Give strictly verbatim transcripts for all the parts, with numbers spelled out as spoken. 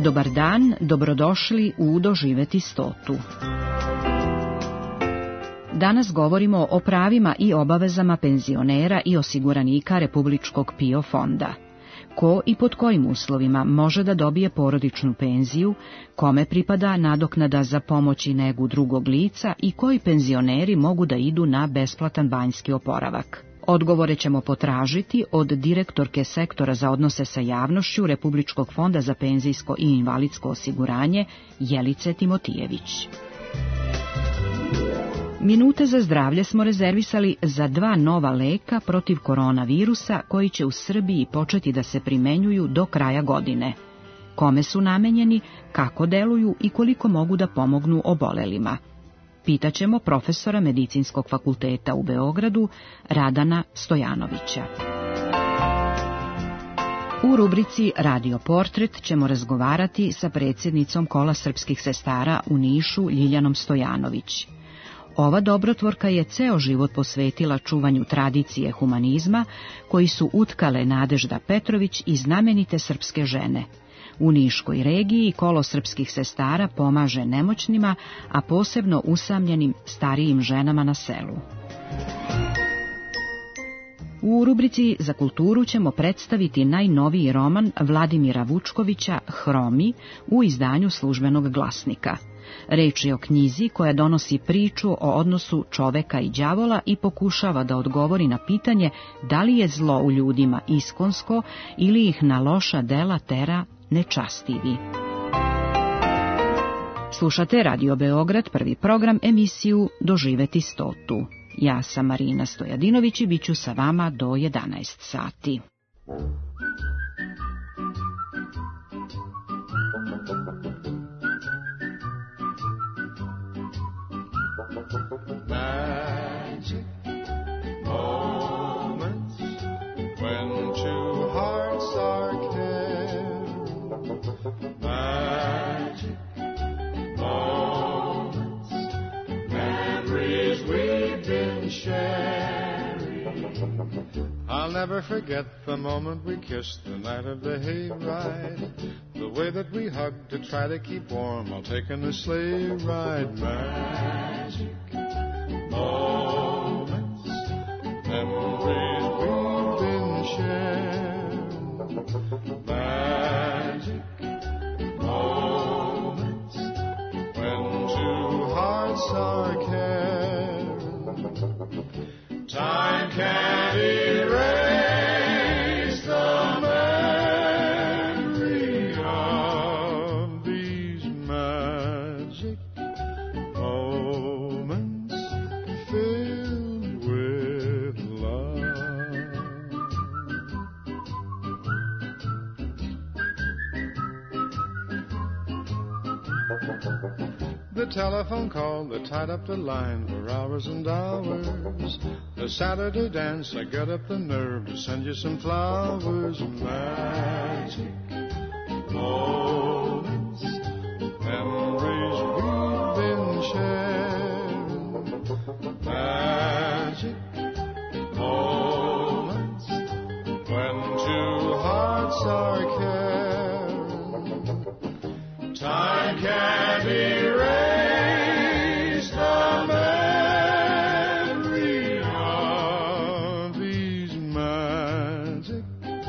Dobar dan, dobrodošli u Doživeti stotu. Danas govorimo o pravima i obavezama penzionera i osiguranika Republičkog P I O fonda. Ko i pod kojim uslovima može da dobije porodičnu penziju, kome pripada nadoknada za pomoć i negu drugog lica i koji penzioneri mogu da idu na besplatan banjski oporavak. Odgovore ćemo potražiti od direktorke sektora za odnose sa javnošću Republičkog fonda za penzijsko i invalidsko osiguranje Jelice Timotijević. Minute za zdravlje smo rezervisali za dva nova leka protiv koronavirusa koji će u Srbiji početi da se primenjuju do kraja godine. Kome su namenjeni, kako deluju i koliko mogu da pomognu obolelima? Pitaćemo profesora Medicinskog fakulteta u Beogradu, Radana Stojanovića. U rubrici Radio portret ćemo razgovarati sa predsjednicom Kola srpskih sestara u Nišu, Ljiljanom Stojanović. Ova dobrotvorka je ceo život posvetila čuvanju tradicije humanizma koji su utkale Nadežda Petrović i znamenite srpske žene. U Niškoj regiji Kolo srpskih sestara pomaže nemoćnima, a posebno usamljenim starijim ženama na selu. U rubrici za kulturu ćemo predstaviti najnoviji roman Vladimira Vučkovića Hromi u izdanju Službenog glasnika. Reč je o knjizi koja donosi priču o odnosu čoveka i đavola i pokušava da odgovori na pitanje da li je zlo u ljudima iskonsko ili ih na loša dela tera nečastivi. Slušate Radio Beograd, prvi program, emisiju Doživeti stotu. Ja sam Marina Stojadinović i bit ću sa vama do jedanaest sati. Magic moments when two hearts are caring. Magic moments, memories we've been sharing. I'll never forget the moment we kissed the night of the hayride. The way that we hugged to try to keep warm while taking the sleigh ride. Magic moments, memories we've been sharing. Magic moments when two hearts are caring. Time can't erase the memory of these magic moments filled with love. The telephone call that tied up the line for hours and hours. The Saturday dance, I got up the nerve to send you some flowers. Magic moments, memories we've been sharing. Magic moments when two hearts are caring. Time can't erase the memory of these magic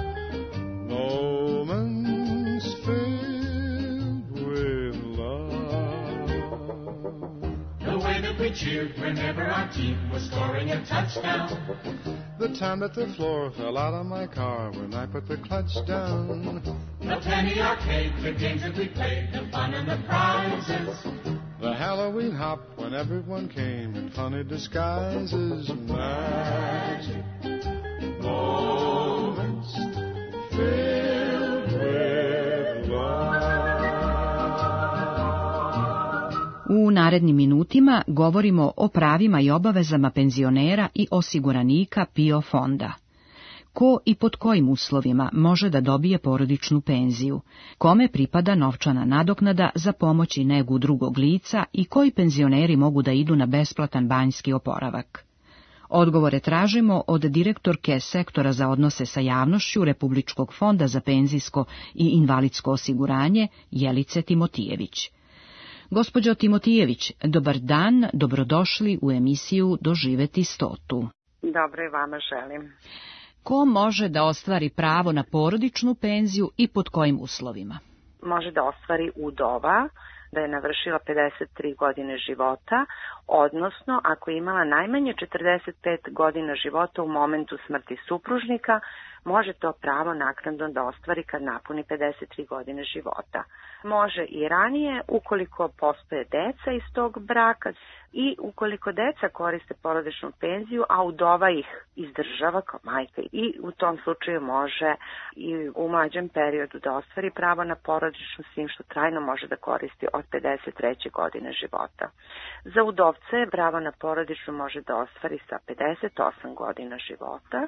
moments filled with love. The way that we cheered whenever our team was scoring a touchdown. The time that the floor fell out of my car when I put the clutch down. The penny arcade, the games that we played, the fun and the prizes. The Halloween hop when everyone came in funny disguises. Magic moments filled with love. U narednim minutima govorimo o pravima i obavezama penzionera i osiguranika P I O fonda. Ko i pod kojim uslovima može da dobije porodičnu penziju, kome pripada novčana nadoknada za pomoć i negu drugog lica i koji penzioneri mogu da idu na besplatan banjski oporavak. Odgovore tražimo od direktorke Sektora za odnose sa javnošću Republičkog fonda za penzijsko i invalidsko osiguranje Jelice Timotijević. Gospođo Timotijević, dobar dan, dobrodošli u emisiju Doživeti stotu. Dobro i vama želim. Ko može da ostvari pravo na porodičnu penziju i pod kojim uslovima? Može da ostvari udova, da je navršila pedeset tri godine života, odnosno ako je imala najmanje četrdeset pet godina života u momentu smrti supružnika, može to pravo naknadno da ostvari kad napuni pedeset tri godine života. Može i ranije ukoliko postoje deca iz tog braka i ukoliko deca koriste porodičnu penziju, a udova ih izdržava kao majka, i u tom slučaju može i u mlađem periodu da ostvari pravo na porodičnu, s tim što trajno može da koristi od pedeset treće godine života. Za udovce pravo na porodičnu može da ostvari sa pedeset osam godina života,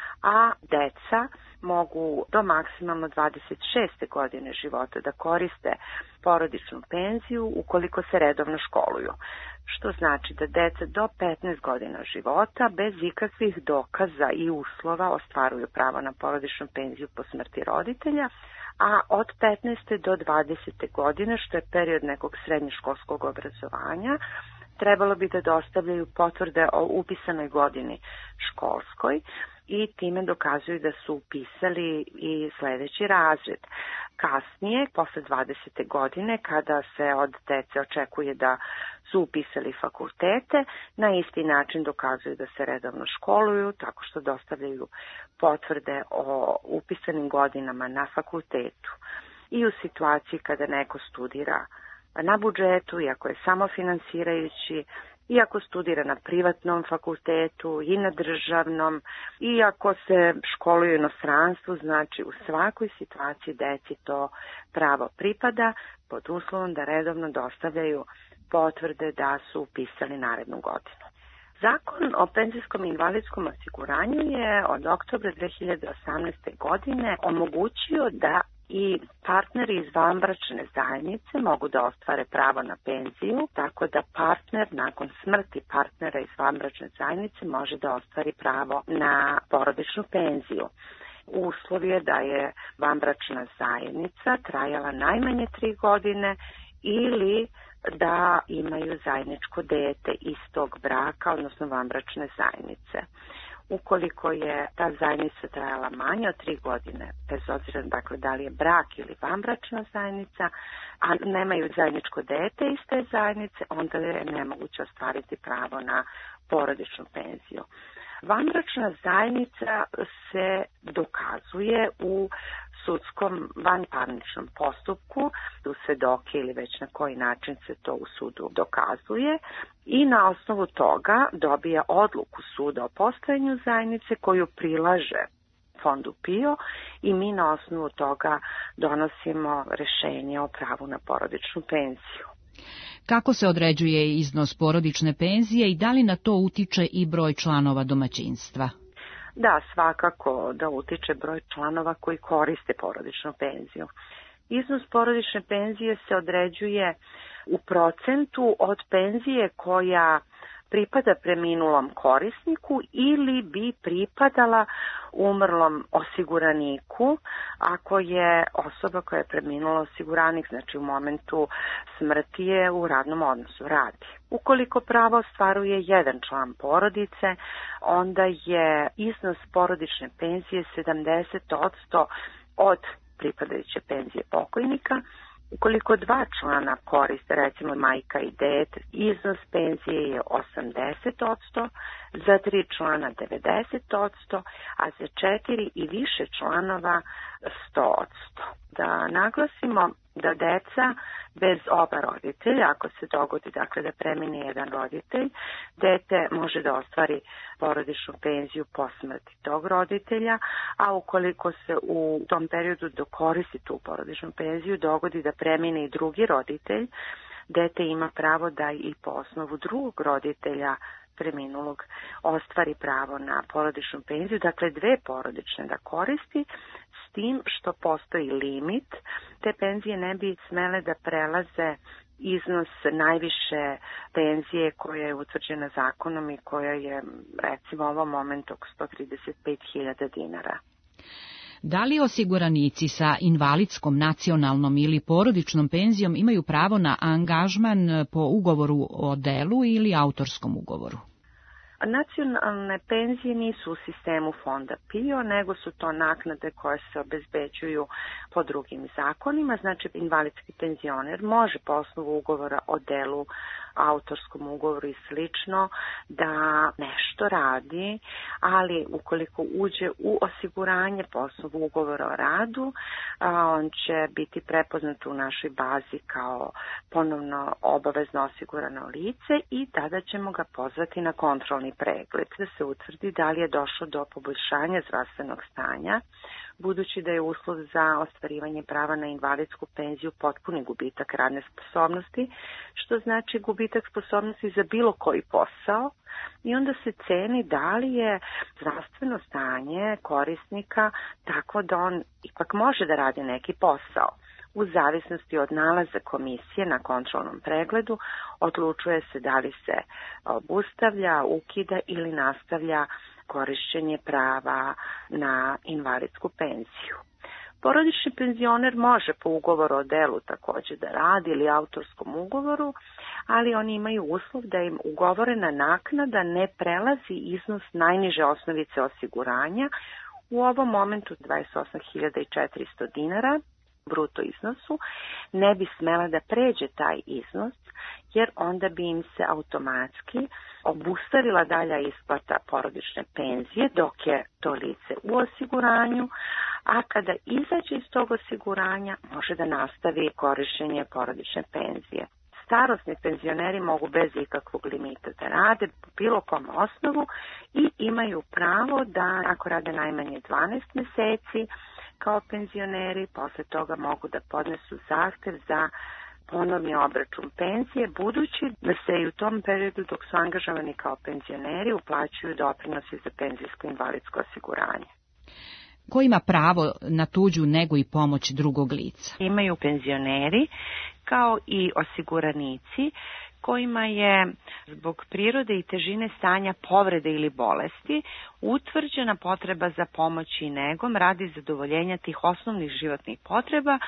a deca mogu do maksimalno dvadeset šeste godine života da koriste porodičnu penziju ukoliko se redovno školuju. Što znači da deca do petnaest godina života bez ikakvih dokaza i uslova ostvaruju pravo na porodičnu penziju po smrti roditelja, a od petnaeste do dvadesete godine, što je period nekog srednjoškolskog obrazovanja, trebalo bi da dostavljaju potvrde o upisanoj godini školskoj i time dokazuju da su upisali i sledeći razred. Kasnije, posle dvadesete godine, kada se od dece očekuje da su upisali fakultete, na isti način dokazuju da se redovno školuju, tako što dostavljaju potvrde o upisanim godinama na fakultetu. I u situaciji kada neko studira na budžetu, iako je samofinansirajući, iako studira na privatnom fakultetu i na državnom, iako se školuje u inostranstvu, znači u svakoj situaciji deci to pravo pripada pod uslovom da redovno dostavljaju potvrde da su upisali narednu godinu. Zakon o penzijskom i invalidskom osiguranju je od oktobra dve hiljade osamnaeste. godine omogućio da i partneri iz vanbračne zajednice mogu da ostvare pravo na penziju, tako da partner nakon smrti partnera iz vanbračne zajednice može da ostvari pravo na porodičnu penziju. Uslov je da je vanbračna zajednica trajala najmanje tri godine ili da imaju zajedničko dete iz tog braka, odnosno vanbračne zajednice. Ukoliko je ta zajednica trajala manje od tri godine, bez obzira dakle da li je brak ili vanbračna zajednica, a nemaju zajedničko dete iz te zajednice, onda je nemoguće ostvariti pravo na porodičnu penziju. Vanbračna zajednica se dokazuje u sudskom vanparničnom postupku, u svedoke ili već na koji način se to u sudu dokazuje, i na osnovu toga dobija odluku suda o postojanju zajednice koju prilaže fondu PIO i mi na osnovu toga donosimo rešenje o pravu na porodičnu penziju. Kako se određuje iznos porodične penzije i da li na to utiče i broj članova domaćinstva? Da, svakako da utiče broj članova koji koriste porodičnu penziju. Iznos porodične penzije se određuje u procentu od penzije koja pripada preminulom korisniku ili bi pripadala umrlom osiguraniku ako je osoba koja je preminula osiguranik, znači u momentu smrti je u radnom odnosu, radi. Ukoliko pravo ostvaruje jedan član porodice, onda je iznos porodične penzije sedamdeset posto od pripadajuće penzije pokojnika. Ukoliko dva člana koriste, recimo majka i dete, iznos penzije je osamdeset posto, za tri člana devedeset posto, a za četiri i više članova sto posto. Da naglasimo da deca bez oba roditelja, ako se dogodi dakle da premine jedan roditelj, dete može da ostvari porodičnu penziju po smrti tog roditelja, a ukoliko se u tom periodu dok koristi tu porodičnu penziju dogodi da premine i drugi roditelj, dete ima pravo da i po osnovu drugog roditelja preminulog ostvari pravo na porodičnu penziju, dakle dve porodične da koristi, s tim što postoji limit. Te penzije ne bi smele da prelaze iznos najviše penzije koja je utvrđena zakonom i koja je, recimo, u ovom momentu oko sto trideset pet hiljada dinara. Da li osiguranici sa invalidskom, nacionalnom ili porodičnom penzijom imaju pravo na angažman po ugovoru o delu ili autorskom ugovoru? Nacionalne penzije nisu u sistemu fonda P I O, nego su to naknade koje se obezbeđuju po drugim zakonima. Znači, invalidski penzioner može po osnovu ugovora o delu, autorskom ugovoru i slično da nešto radi, ali ukoliko uđe u osiguranje po osnovu ugovora o radu, on će biti prepoznat u našoj bazi kao ponovno obavezno osigurano lice i tada ćemo ga pozvati na kontrolni pregled da se utvrdi da li je došlo do poboljšanja zdravstvenog stanja, budući da je uslov za ostvarivanje prava na invalidsku penziju potpuni gubitak radne sposobnosti, što znači gubitak sposobnosti za bilo koji posao, i onda se ceni da li je zdravstveno stanje korisnika tako da on ipak može da radi neki posao. U zavisnosti od nalaza komisije na kontrolnom pregledu odlučuje se da li se obustavlja, ukida ili nastavlja korišćenje prava na invalidsku penziju. Porodični penzioner može po ugovoru o delu također da radi ili autorskom ugovoru, ali oni imaju uslov da im ugovorena naknada ne prelazi iznos najniže osnovice osiguranja, u ovom momentu dvadeset osam hiljada četiristo dinara, bruto iznosu, ne bi smela da pređe taj iznos, jer onda bi im se automatski obustavila dalja isplata porodične penzije dok je to lice u osiguranju, a kada izađe iz tog osiguranja može da nastavi korišćenje porodične penzije. Starosni penzioneri mogu bez ikakvog limita da rade po bilo kom osnovu i imaju pravo da, ako rade najmanje dvanaest meseci kao penzioneri, posle toga mogu da podnesu zahtev za ponovni obračun penzije, budući da se i u tom periodu dok su angažovani kao penzioneri uplaćuju doprinosi za penzijsko invalidsko osiguranje. Ko ima pravo na tuđu negu i pomoć drugog lica? Imaju penzioneri kao i osiguranici kojima je zbog prirode i težine stanja povrede ili bolesti utvrđena potreba za pomoć i negom radi zadovoljenja tih osnovnih životnih potreba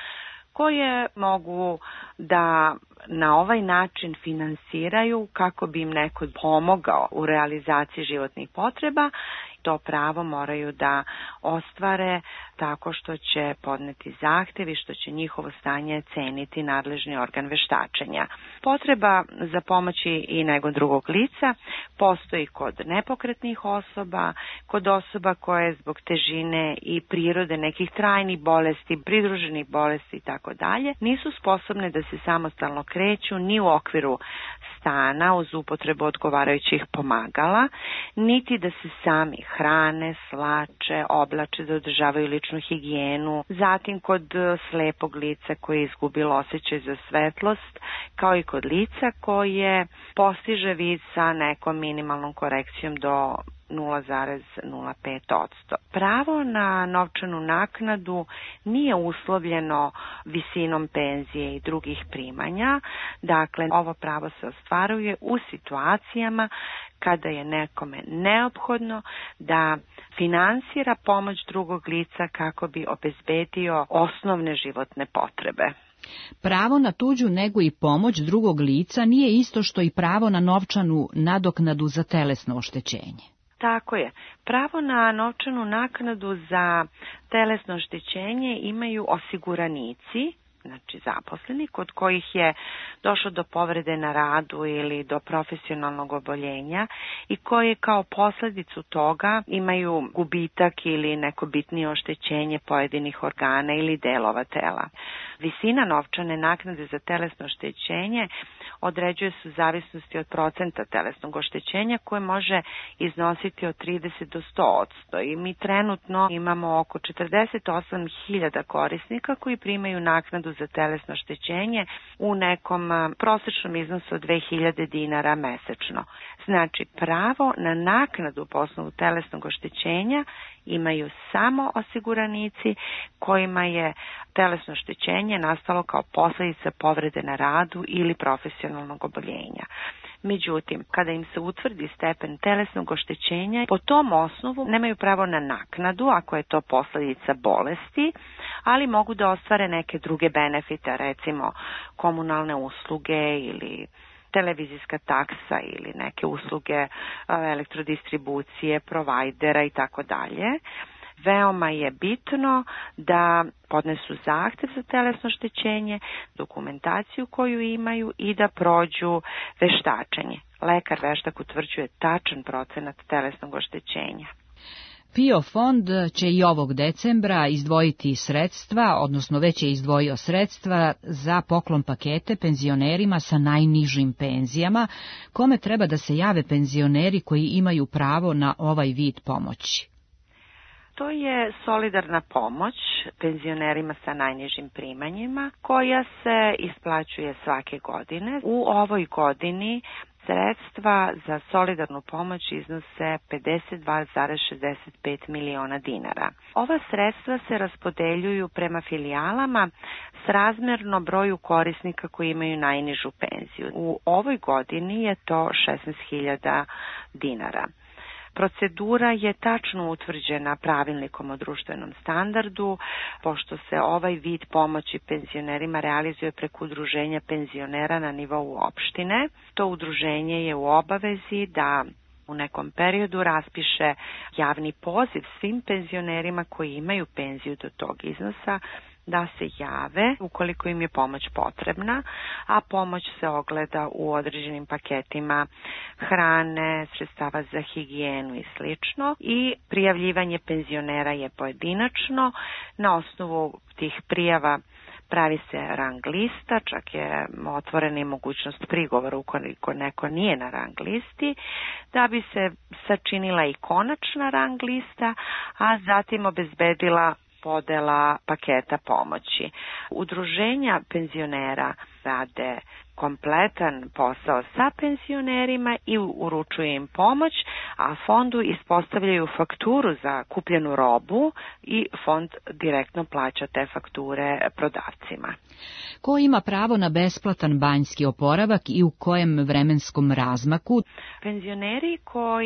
koje mogu da na ovaj način finansiraju kako bi im neko pomogao u realizaciji životnih potreba. To pravo moraju da ostvare tako što će podneti zahtev i što će njihovo stanje ceniti nadležni organ veštačenja. Potreba za pomoći i nego drugog lica postoji kod nepokretnih osoba, kod osoba koje zbog težine i prirode nekih trajnih bolesti, pridruženih bolesti i tako dalje, nisu sposobne da se samostalno kreću ni u okviru stana uz upotrebu odgovarajućih pomagala, niti da se sami hrane, slače, oblače, da održavaju ličnu higijenu, zatim kod slepog lica koje je izgubilo osjećaj za svetlost, kao i kod lica koje postiže vid sa nekom minimalnom korekcijom do nula zarez nula pet posto. Pravo na novčanu naknadu nije uslovljeno visinom penzije i drugih primanja. Dakle, ovo pravo se ostvaruje u situacijama kada je nekome neophodno da finansira pomoć drugog lica kako bi obezbedio osnovne životne potrebe. Pravo na tuđu negu i pomoć drugog lica nije isto što i pravo na novčanu nadoknadu za telesno oštećenje. Tako je. Pravo na novčanu naknadu za telesno oštećenje imaju osiguranici, znači zaposleni, kod kojih je došlo do povrede na radu ili do profesionalnog oboljenja i koji kao posljedicu toga imaju gubitak ili neko bitnije oštećenje pojedinih organa ili delova tela. Visina novčane naknade za telesno oštećenje određuje se u zavisnosti od procenta telesnog oštećenja koje može iznositi od trideset do sto posto i mi trenutno imamo oko četrdeset osam hiljada korisnika koji primaju naknadu za telesno oštećenje u nekom prosječnom iznosu od dve hiljade dinara mesečno. Znači, pravo na naknadu po osnovu telesnog oštećenja imaju samo osiguranici kojima je telesno oštećenje je nastalo kao posljedica povrede na radu ili profesionalnog oboljenja. Međutim, kada im se utvrdi stepen telesnog oštećenja, po tom osnovu nemaju pravo na naknadu ako je to posljedica bolesti, ali mogu da ostvare neke druge benefite, recimo komunalne usluge ili televizijska taksa ili neke usluge elektrodistribucije, provajdera i tako dalje. Veoma je bitno da podnesu zahtev za telesno oštećenje, dokumentaciju koju imaju i da prođu veštačenje. Lekar veštak utvrđuje tačan procenat telesnog oštećenja. PIO fond će i ovog decembra izdvojiti sredstva, odnosno već je izdvojio sredstva za poklon pakete penzionerima sa najnižim penzijama, kome treba da se jave penzioneri koji imaju pravo na ovaj vid pomoći. To je solidarna pomoć penzionerima sa najnižim primanjima koja se isplaćuje svake godine. U ovoj godini sredstva za solidarnu pomoć iznose pedeset dva zarez šezdeset pet miliona dinara. Ova sredstva se raspodeljuju prema filijalama srazmerno broju korisnika koji imaju najnižu penziju. U ovoj godini je to šesnaest hiljada dinara. Procedura je tačno utvrđena pravilnikom o društvenom standardu, pošto se ovaj vid pomoći penzionerima realizuje preko udruženja penzionera na nivou opštine. To udruženje je u obavezi da u nekom periodu raspiše javni poziv svim penzionerima koji imaju penziju do tog iznosa da se jave ukoliko im je pomoć potrebna, a pomoć se ogleda u određenim paketima hrane, sredstava za higijenu i slično. I prijavljivanje penzionera je pojedinačno. Na osnovu tih prijava pravi se rang lista, čak je otvorena i mogućnost prigovora ukoliko neko nije na rang listi, da bi se sačinila i konačna rang lista, a zatim obezbedila podela paketa pomoći. Udruženja penzionera rade kompletan posao sa penzionerima i uručuju im pomoć, a fondu ispostavljaju fakturu za kupljenu robu i fond direktno plaća te fakture prodavcima. Ko ima pravo na besplatan banjski oporavak i u kojem vremenskom razmaku? Penzioneri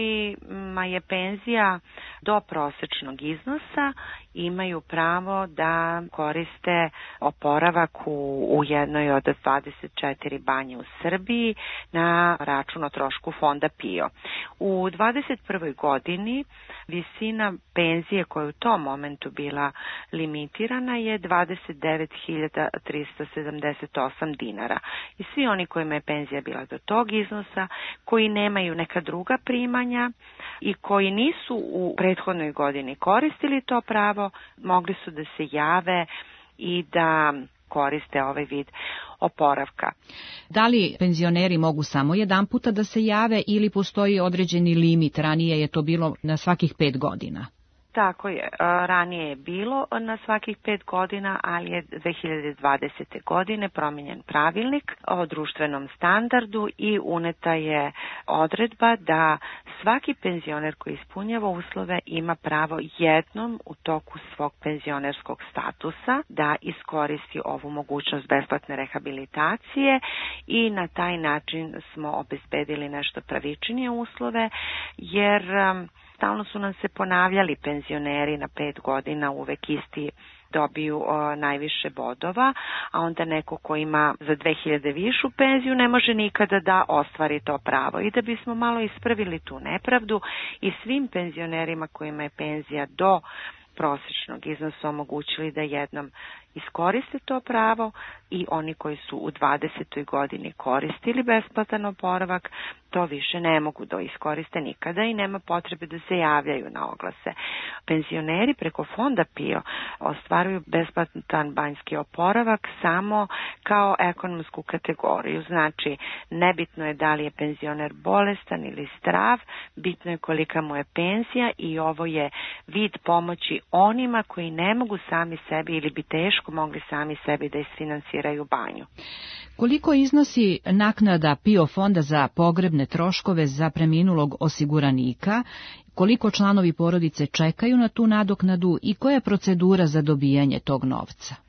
kojima je penzija do prosečnog iznosa imaju pravo da koriste oporavak u, u jednoj od dvadeset četiri banje u Srbiji na račun o trošku fonda PIO. U dvadeset prvoj godini visina penzije koja je u tom momentu bila limitirana je dvadeset devet hiljada trista sedamdeset osam dinara. I svi oni kojima je penzija bila do tog iznosa, koji nemaju neka druga primanja i koji nisu u prethodnoj godini koristili to pravo, mogli su da se jave i da koriste ovaj vid oporavka. Da li penzioneri mogu samo jedan puta da se jave ili postoji određeni limit? Ranije je to bilo na svakih pet godina. Tako je. Ranije je bilo na svakih pet godina, ali je dve hiljade dvadesete. godine promijenjen pravilnik o društvenom standardu i uneta je odredba da svaki penzioner koji ispunjava uslove ima pravo jednom u toku svog penzionerskog statusa da iskoristi ovu mogućnost besplatne rehabilitacije i na taj način smo obezbedili nešto pravičnije uslove, jer stalno su nam se ponavljali penzioneri na pet godina, uvek isti dobiju o, najviše bodova, a onda neko ko ima za dve hiljade višu penziju ne može nikada da ostvari to pravo. I da bismo malo ispravili tu nepravdu i svim penzionerima kojima je penzija do prosječnog iznosa omogućili da jednom iskoriste to pravo i oni koji su u dvadesetoj godini koristili besplatan oporavak, to više ne mogu da iskoriste nikada i nema potrebe da se javljaju na oglase. Penzioneri preko fonda PIO ostvaruju besplatan banjski oporavak samo kao ekonomsku kategoriju. Znači, nebitno je da li je penzioner bolestan ili zdrav, bitno je kolika mu je penzija i ovo je vid pomoći onima koji ne mogu sami sebi ili bi teško mogli sami sebi da isfinansiraju banju. Koliko iznosi naknada PIO fonda za pogrebne troškove za preminulog osiguranika, koliko članovi porodice čekaju na tu nadoknadu i koja je procedura za dobijanje tog novca?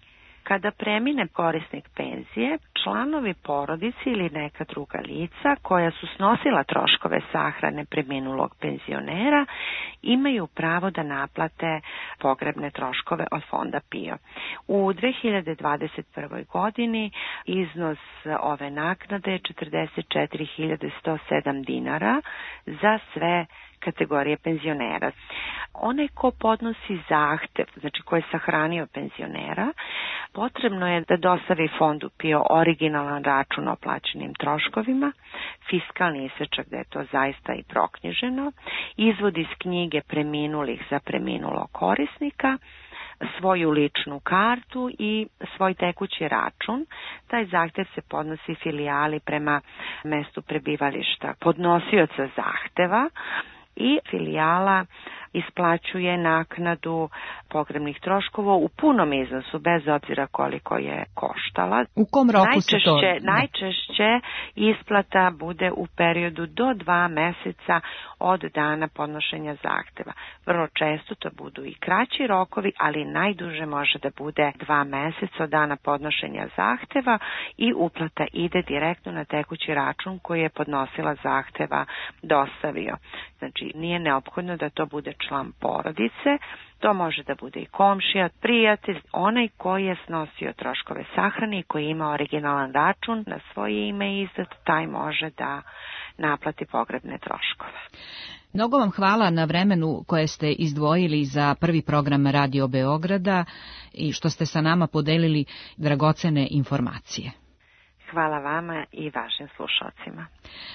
Kada premine korisnik penzije, članovi porodice ili neka druga lica koja su snosila troškove sahrane preminulog penzionera imaju pravo da naplate pogrebne troškove od fonda P I O. U dve hiljade dvadeset prvoj godini iznos ove naknade je četrdeset četiri hiljade sto sedam dinara za sve kategorije penzionera. Onaj ko podnosi zahtev, znači ko je sahranio penzionera, potrebno je da dostavi fondu P I O originalan račun o plaćenim troškovima, fiskalni isečak da je to zaista i proknjiženo, izvod iz knjige preminulih za preminulog korisnika, svoju ličnu kartu i svoj tekući račun. Taj zahtev se podnosi filijali prema mestu prebivališta podnosioca zahteva i filijala isplaćuje naknadu pogrebnih troškova u punom iznosu, bez obzira koliko je koštala. U kom roku najčešće, se to... Najčešće isplata bude u periodu do dva meseca od dana podnošenja zahteva. Vrlo često to budu i kraći rokovi, ali najduže može da bude dva meseca od dana podnošenja zahteva i uplata ide direktno na tekući račun koji je podnosila zahteva dostavio. Znači, nije neophodno da to bude član porodice, to može da bude i komšija, prijatelj, onaj koji je snosio troškove sahrane i koji ima originalan račun na svoje ime izdat, taj može da naplati pogrebne troškove. Mnogo vam hvala na vremenu koje ste izdvojili za prvi program Radio Beograda i što ste sa nama podelili dragocene informacije. Hvala vama i vašim slušalcima.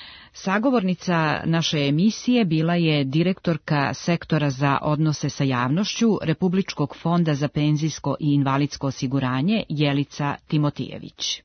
Sagovornica naše emisije bila je direktorka Sektora za odnose sa javnošću Republičkog fonda za penzijsko i invalidsko osiguranje Jelica Timotijević.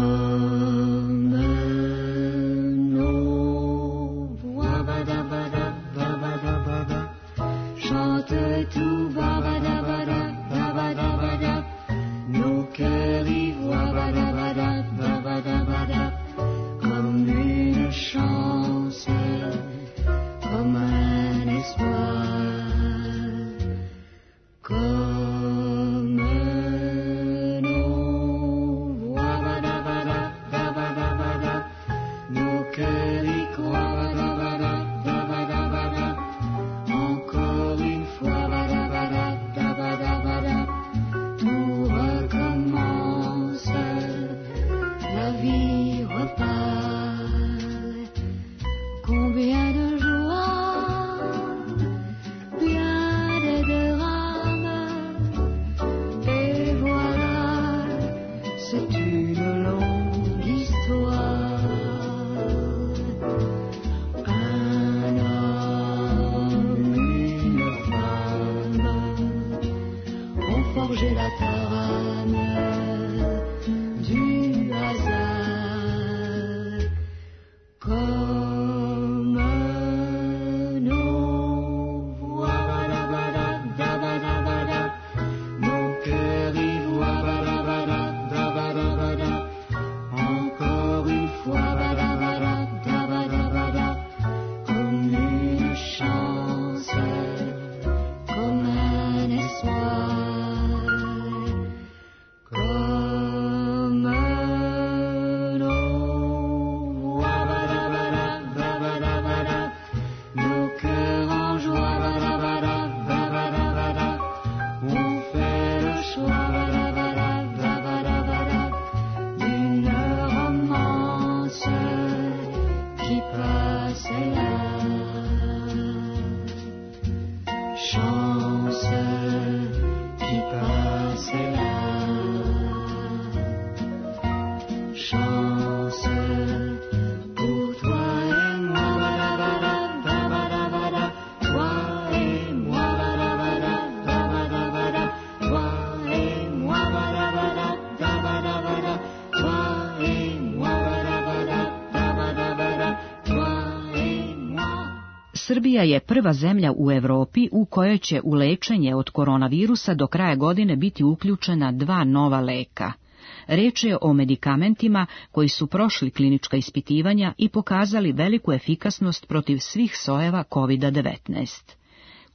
Srbija je prva zemlja u Evropi u kojoj će u lečenje od koronavirusa do kraja godine biti uključena dva nova leka. Reč je o medikamentima koji su prošli klinička ispitivanja i pokazali veliku efikasnost protiv svih sojeva kovid devetnaest.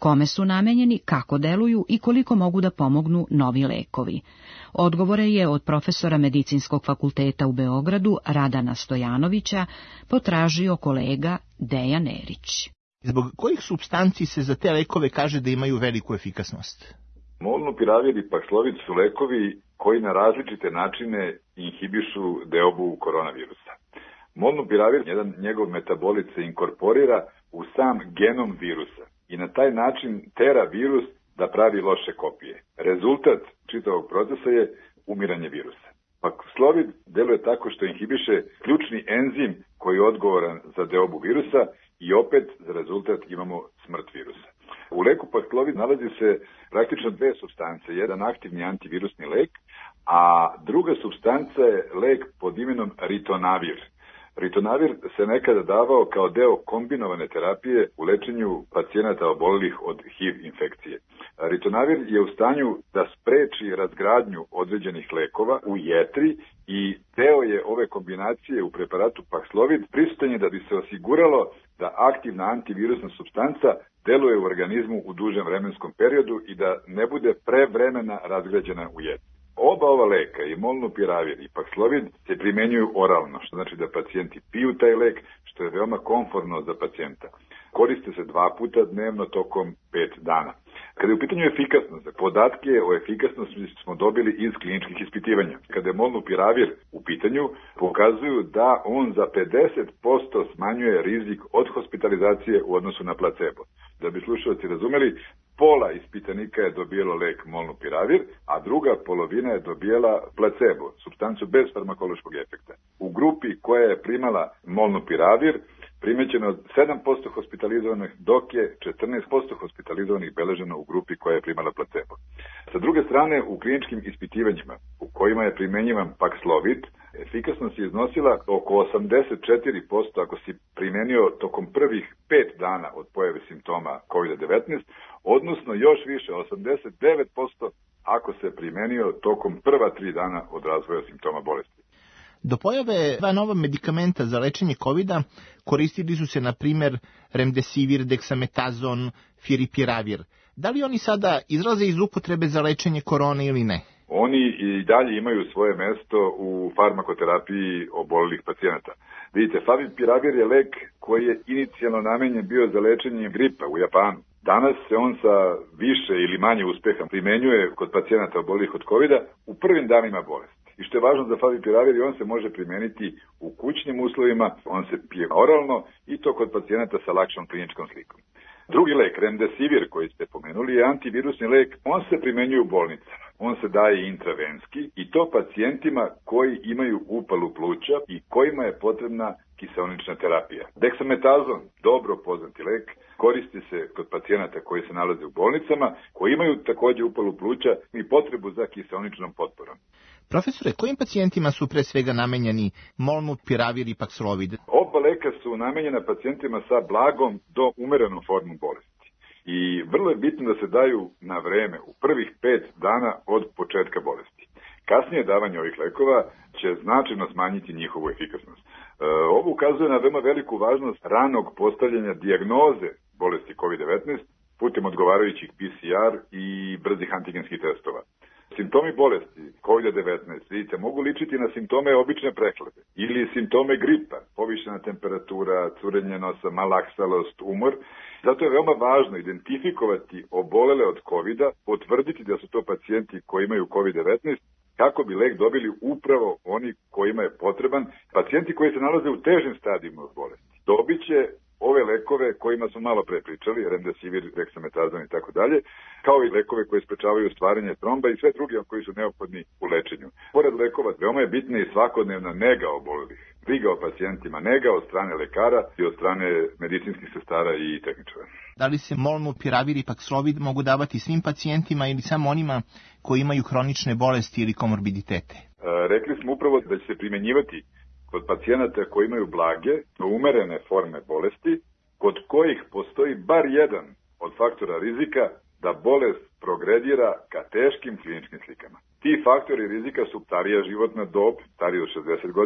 kome su namenjeni, kako deluju i koliko mogu da pomognu novi lekovi. Odgovore je od profesora Medicinskog fakulteta u Beogradu Radana Stojanovića potražio kolega Dejan Erić. Zbog kojih supstanci se za te lekove kaže da imaju veliku efikasnost? Molnupiravir i Paxlovid su lekovi koji na različite načine inhibišu deobu koronavirusa. Molnupiravir, jedan njegov metabolit se inkorporira u sam genom virusa i na taj način tera virus da pravi loše kopije. Rezultat čitavog procesa je umiranje virusa. Paxlovid deluje tako što inhibiše ključni enzim koji je odgovoran za deobu virusa i opet za rezultat imamo smrt virusa. U leku Paxlovid nalazi se praktično dve supstance, jedan aktivni antivirusni lek, a druga supstanca je lek pod imenom ritonavir. Ritonavir se nekada davao kao deo kombinovane terapije u lečenju pacijenata obolelih od H I V infekcije. Ritonavir je u stanju da spreči razgradnju određenih lekova u jetri i deo je ove kombinacije u preparatu Paxlovid prisutan je da bi se osiguralo da aktivna antivirusna supstanca deluje u organizmu u dužem vremenskom periodu i da ne bude prevremena razgrađena u jetri. Oba ova leka, i molnupiravir i Paxlovid, se primenjuju oralno, što znači da pacijenti piju taj lek, što je veoma komfortno za pacijenta. Koriste se dva puta dnevno tokom pet dana. Kada je u pitanju efikasnost, podatke o efikasnosti smo dobili iz kliničkih ispitivanja. Kada je molnupiravir u pitanju, pokazuju da on za pedeset posto smanjuje rizik od hospitalizacije u odnosu na placebo. Da bi slušalci razumeli, pola ispitanika je dobijelo lek molnupiravir, a druga polovina je dobijela placebo, supstancu bez farmakološkog efekta. U grupi koja je primala molnupiravir, primećeno sedam posto hospitalizovanih, dok je četrnaest posto hospitalizovanih beleženo u grupi koja je primala placebo. Sa druge strane, u kliničkim ispitivanjima u kojima je primenjivan Paxlovid, efikasnost je iznosila oko osamdeset četiri posto ako si primenio tokom prvih pet dana od pojave simptoma kovid devetnaest, odnosno još više, osamdeset devet posto ako se primenio tokom prva tri dana od razvoja simptoma bolesti. Do pojave dva nova medikamenta za lečenje kovida koristili su se, na primjer, remdesivir, deksametazon, firipiravir. Da li oni sada izlaze iz upotrebe za lečenje korone ili ne? Oni i dalje imaju svoje mesto u farmakoterapiji obolelih pacijenata. Vidite, favipiravir je lek koji je inicijalno namenjen bio za lečenje gripa u Japanu. Danas se on sa više ili manje uspeha primenjuje kod pacijenata obolelih od kovida u prvim danima bolesti. I što je važno za favipiravir, on se može primeniti u kućnim uslovima, on se pije oralno i to kod pacijenata sa lakšom kliničkom slikom. Drugi lek, remdesivir, koji ste pomenuli, je antivirusni lek. On se primenjuje u bolnicama. On se daje intravenski i to pacijentima koji imaju upalu pluća i kojima je potrebna kiseonična terapija. Deksametazon, dobro poznati lek, koristi se kod pacijenata koji se nalaze u bolnicama, koji imaju također upalu pluća i potrebu za kiseoničnom potporom. Profesore, kojim pacijentima su pre svega namenjeni molnupiravir i Paxlovid? Oba leka su namenjena pacijentima sa blagom do umerenom formom bolesti. I vrlo je bitno da se daju na vreme, u prvih pet dana od početka bolesti. Kasnije davanje ovih lekova će značajno smanjiti njihovu efikasnost. E, ovo ukazuje na veoma veliku važnost ranog postavljanja dijagnoze bolesti kovid devetnaest putem odgovarajućih P C R i brzih antigenskih testova. Simptomi bolesti kovid devetnaest, vidite, mogu ličiti na simptome obične prehlade ili simptome gripa, povišena temperatura, curenje nosa, malaksalost, umor. Zato je veoma važno identifikovati obolele od kovida, potvrditi da su to pacijenti koji imaju kovid devetnaest, kako bi lek dobili upravo oni kojima je potreban. Pacijenti koji se nalaze u težim stadijima od bolesti dobit će ove lekove kojima smo malo pre pričali, remdesivir, deksametazon i tako dalje, kao i lekove koji sprečavaju stvaranje tromba i sve druge koji su neophodni u lečenju. Pored lekova, veoma je bitna i svakodnevna nega obolelih. Briga o pacijentima, nega od strane lekara i od strane medicinskih sestara i tehničara. Da li se molnupiravir i Paxlovid mogu davati svim pacijentima ili samo onima koji imaju hronične bolesti ili komorbiditete? E, rekli smo upravo da će se primjenjivati kod pacijenata koji imaju blage, umerene forme bolesti, kod kojih postoji bar jedan od faktora rizika da bolest progredira ka teškim kliničkim slikama. Ti faktori rizika su starija životna dob, starija od šezdeset godina,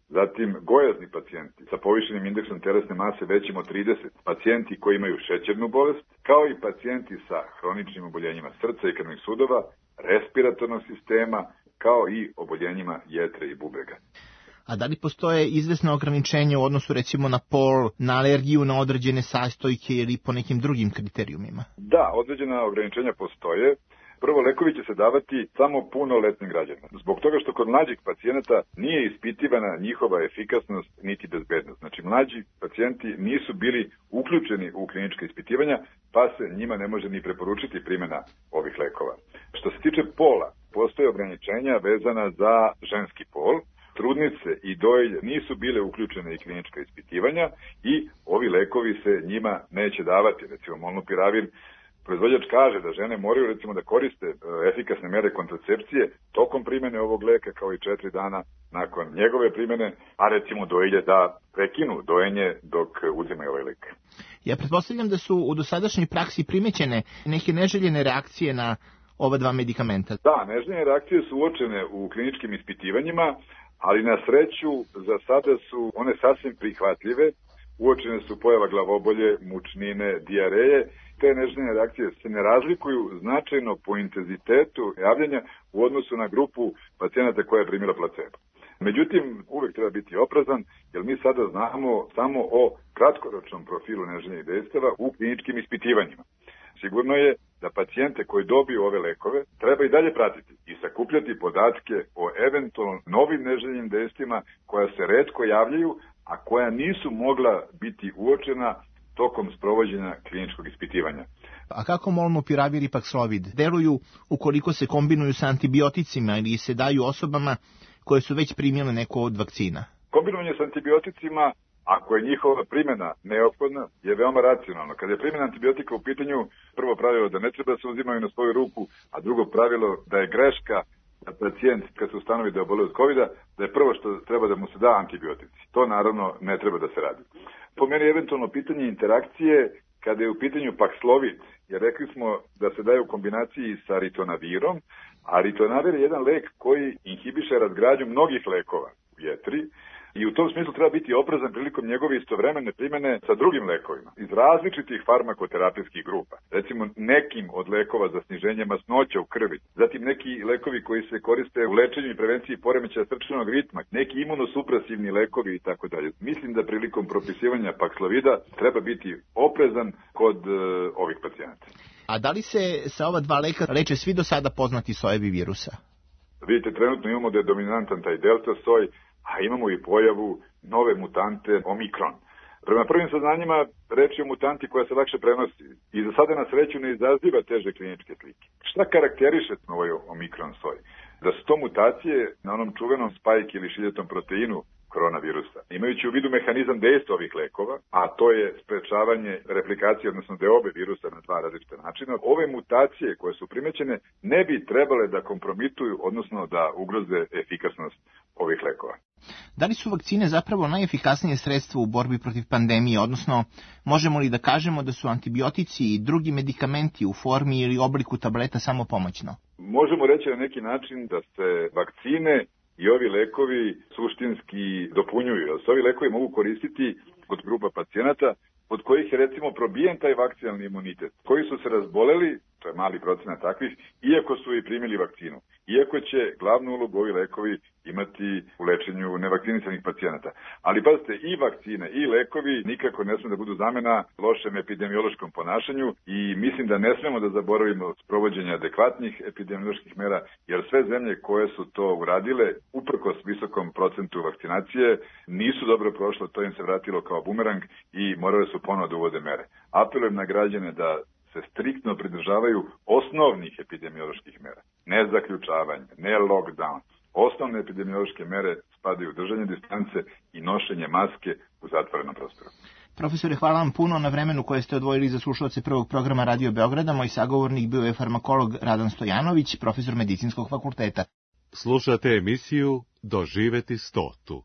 zatim gojazni pacijenti sa povišenim indeksom telesne mase većim od trideset, pacijenti koji imaju šećernu bolest, kao i pacijenti sa hroničnim oboljenjima srca i krvnih sudova, respiratornog sistema, kao i oboljenjima jetre i bubrega. A da li postoje izvesne ograničenja u odnosu recimo na pol, na alergiju, na određene sastojke ili po nekim drugim kriterijumima? Da, određena ograničenja postoje. Prvo, lekovi će se davati samo punoletnim građanima. Zbog toga što kod mlađih pacijenata nije ispitivana njihova efikasnost niti bezbednost. Znači, mlađi pacijenti nisu bili uključeni u klinička ispitivanja, pa se njima ne može ni preporučiti primjena ovih lekova. Što se tiče pola, postoje ograničenja vezana za ženski pol. Trudnice i dojilje nisu bile uključene i klinička ispitivanja i ovi lekovi se njima neće davati. Recimo, molnupiravir, proizvođač kaže da žene moraju recimo da koriste efikasne mere kontracepcije tokom primjene ovog leka kao i četiri dana nakon njegove primjene, a recimo dojilje da prekinu dojenje dok uzimaju ovaj lek. Ja pretpostavljam da su u dosadašnjoj praksi primećene neke neželjene reakcije na ova dva medikamenta. Da, neželjene reakcije su uočene u kliničkim ispitivanjima, ali na sreću za sada su one sasvim prihvatljive. Uočene su pojava glavobolje, mučnine, dijareje. Te neželjene reakcije se ne razlikuju značajno po intenzitetu javljanja u odnosu na grupu pacijenata koja je primila placebo. Međutim, uvek treba biti oprezan, jer mi sada znamo samo o kratkoročnom profilu neželjenih dejstava u kliničkim ispitivanjima. Sigurno je da pacijente koji dobiju ove lekove treba i dalje pratiti i sakupljati podatke o eventualno novim neželjenim dejstvima koja se retko javljaju, a koja nisu mogla biti uočena tokom sprovođenja kliničkog ispitivanja. A kako molnupiravir i paxlovid deluju ukoliko se kombinuju sa antibioticima ili se daju osobama koje su već primile neku od vakcina? Kombinovanje sa antibioticima, ako je njihova primjena neophodna, je veoma racionalno. Kada je primjena antibiotika u pitanju, prvo pravilo da ne treba da se uzimaju na svoju ruku, a drugo pravilo da je greška da pacijent, kad se ustanovi da je oboleo od kovida, da je prvo što treba da mu se da antibiotici. To naravno ne treba da se radi. Po meni je eventualno pitanje interakcije kada je u pitanju paxlovid, jer rekli smo da se daje u kombinaciji sa ritonavirom, a ritonavir je jedan lek koji inhibiše razgradnju mnogih lekova u jetri i u tom smislu treba biti oprezan prilikom njegove istovremene primjene sa drugim lekovima iz različitih farmakoterapijskih grupa. Recimo nekim od lekova za sniženje masnoća u krvi, zatim neki lekovi koji se koriste u lečenju i prevenciji poremećaja srčanog ritma, neki imunosupresivni lekovi i tako dalje. Mislim da prilikom propisivanja paxlovida treba biti oprezan kod uh, ovih pacijenata. A da li se sa ova dva leka leče svi do sada poznati sojevi virusa? Vidite, trenutno imamo da je dominantan taj delta soj, a imamo i pojavu nove mutante omikron. Prema prvim saznanjima, reč je o mutanti koja se lakše prenosi i za sada na sreću ne izaziva teže kliničke slike. Šta karakteriše ovaj omikron soj? Da su to mutacije na onom čuvenom spike ili šiljatom proteinu koronavirusa. Imajući u vidu mehanizam dejstva ovih lekova, a to je sprečavanje replikacije, odnosno deobe virusa na dva različita načina, ove mutacije koje su primećene ne bi trebale da kompromituju, odnosno da ugroze efikasnost ovih lekova. Da li su vakcine zapravo najefikasnije sredstvo u borbi protiv pandemije, odnosno možemo li da kažemo da su antibiotici i drugi medikamenti u formi ili obliku tableta samo pomoćno? Možemo reći na neki način da se vakcine i ovi lekovi suštinski dopunjuju, jer se ovi lekovi mogu koristiti kod grupa pacijenata od kojih je recimo probijen taj vakcinalni imunitet, koji su se razboleli, to je mali procenat takvih, iako su i primili vakcinu. Iako će glavnu ulogu ovi lekovi imati u lečenju nevakcinisanih pacijenata. Ali pazite, i vakcine i lekovi nikako ne smiju da budu zamena lošem epidemiološkom ponašanju i mislim da ne smemo da zaboravimo sprovođenje adekvatnih epidemioloških mera, jer sve zemlje koje su to uradile, uprkos visokom procentu vakcinacije, nisu dobro prošle, to im se vratilo kao bumerang i morale su ponovo da uvode mere. Apelujem na građane da se striktno pridržavaju osnovnih epidemioloških mera. Ne zaključavanje, ne lockdown. Osnovne epidemiološke mere spadaju držanje distance i nošenje maske u zatvorenom prostoru. Profesore, hvala vam puno na vremenu koje ste odvojili za slušalce prvog programa Radio Beograda. Moj sagovornik bio je farmakolog Radan Stojanović, profesor Medicinskog fakulteta. Slušate emisiju Doživeti stotu.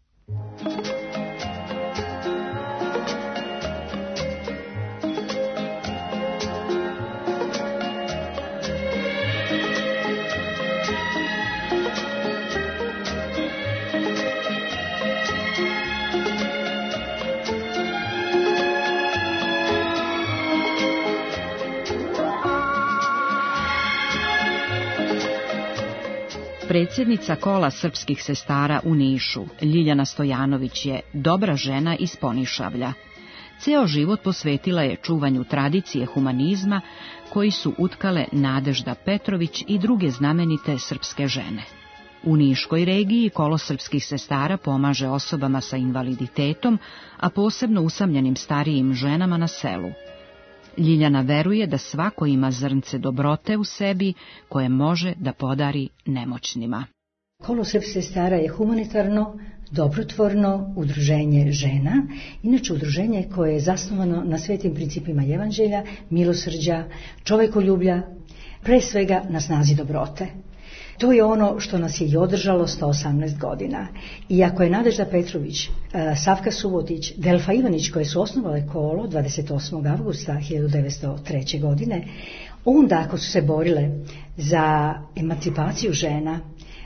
Predsjednica kola srpskih sestara u Nišu, Ljiljana Stojanović, je dobra žena iz Ponišavlja. Ceo život posvetila je čuvanju tradicije humanizma koji su utkale Nadežda Petrović i druge znamenite srpske žene. U Niškoj regiji kolo srpskih sestara pomaže osobama sa invaliditetom, a posebno usamljenim starijim ženama na selu. Ljiljana veruje da svako ima zrnce dobrote u sebi koje može da podari nemoćnima. Kolo srpskih sestara je humanitarno, dobrotvorno udruženje žena, inače udruženje koje je zasnovano na svetim principima evanđelja, milosrđa, čovekoljublja, pre svega na snazi dobrote. To je ono što nas je i održalo sto osamnaest godina. I ako je Nadežda Petrović, Savka Subotić, Delfa Ivanić koje su osnovale kolo dvadeset osmog avgusta hiljadu devetsto treće. godine, onda ako su se borile za emancipaciju žena,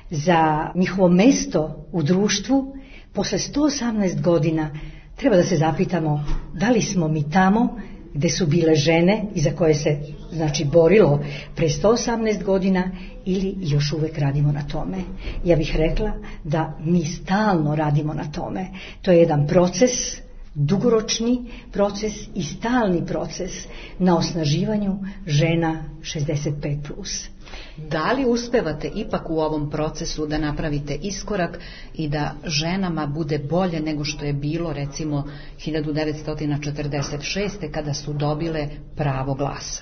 za njihovo mesto u društvu, posle sto osamnaest godina treba da se zapitamo da li smo mi tamo gde su bile žene i za koje se znači borilo pre sto osamnaest godina ili još uvek radimo na tome. Ja bih rekla da mi stalno radimo na tome. To je jedan proces, dugoročni proces i stalni proces na osnaživanju žena šezdeset pet plus. Da li uspevate ipak u ovom procesu da napravite iskorak i da ženama bude bolje nego što je bilo recimo hiljadu devetsto četrdeset šeste. kada su dobile pravo glasa?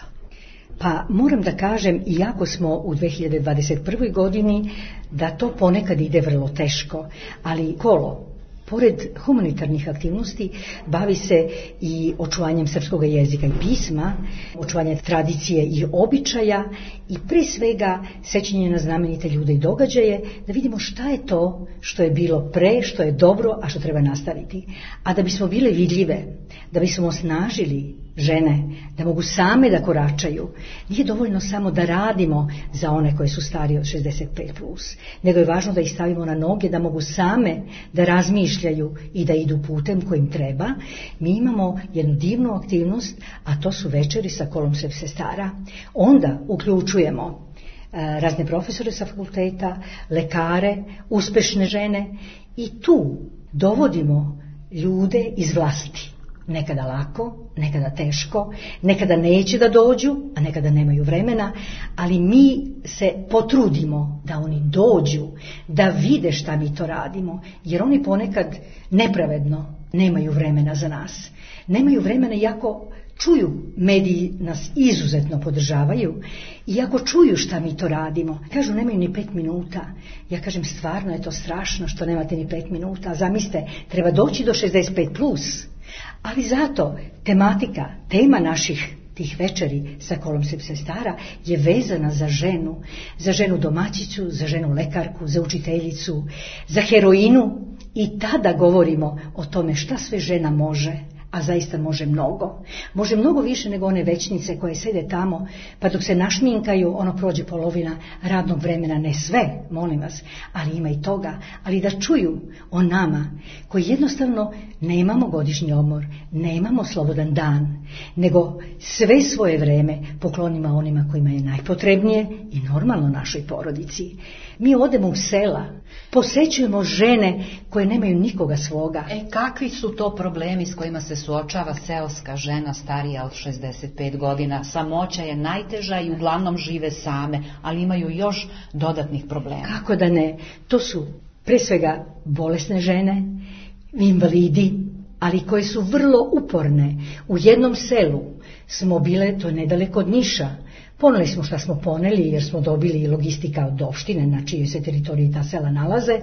Pa moram da kažem, iako smo u dve hiljade dvadeset prvoj. godini, da to ponekad ide vrlo teško, ali kolo, pored humanitarnih aktivnosti, bavi se i očuvanjem srpskog jezika i pisma, očuvanje tradicije i običaja i pre svega sećanje na znamenite ljude i događaje, da vidimo šta je to što je bilo pre, što je dobro, a što treba nastaviti. A da bismo bile vidljive, da bismo osnažili žene, da mogu same da koračaju, nije dovoljno samo da radimo za one koje su starije od šezdeset pet plus, nego je važno da ih stavimo na noge, da mogu same da razmišljaju i da idu putem kojim treba. Mi imamo jednu divnu aktivnost, a to su večeri sa kolom srpskih sestara. Onda uključujemo razne profesore sa fakulteta, lekare, uspešne žene i tu dovodimo ljude iz vlasti. Nekada lako, nekada teško, nekada neće da dođu, a nekada nemaju vremena, ali mi se potrudimo da oni dođu, da vide šta mi to radimo, jer oni ponekad nepravedno nemaju vremena za nas. Nemaju vremena iako čuju, mediji nas izuzetno podržavaju, iako čuju šta mi to radimo. Kažu nemaju ni pet minuta. Ja kažem stvarno je to strašno što nemate ni pet minuta. Zamislite, treba doći do šezdeset pet plus. Ali zato tematika, tema naših tih večeri sa kolom srpskih sestara je vezana za ženu, za ženu domaćicu, za ženu lekarku, za učiteljicu, za heroinu i tada govorimo o tome šta sve žena može, a zaista može mnogo. Može mnogo više nego one većnice koje sede tamo, pa dok se našminkaju, ono prođe polovina radnog vremena, ne sve, molim vas, ali ima i toga, ali da čuju o nama, koji jednostavno nemamo godišnji odmor, nemamo slobodan dan, nego sve svoje vreme poklonimo onima kojima je najpotrebnije i normalno našoj porodici. Mi odemo u sela, posećujemo žene koje nemaju nikoga svoga. E, kakvi su to problemi s kojima se suočava seoska žena starija od šezdeset pet godina? Samoća je najteža i uglavnom žive same, ali imaju još dodatnih problema. Kako da ne? To su pre svega bolesne žene, invalidi, ali koje su vrlo uporne. U jednom selu smo bile, to je nedaleko od Niša, poneli smo šta smo poneli jer smo dobili logistika od opštine na čijoj se teritoriji ta sela nalaze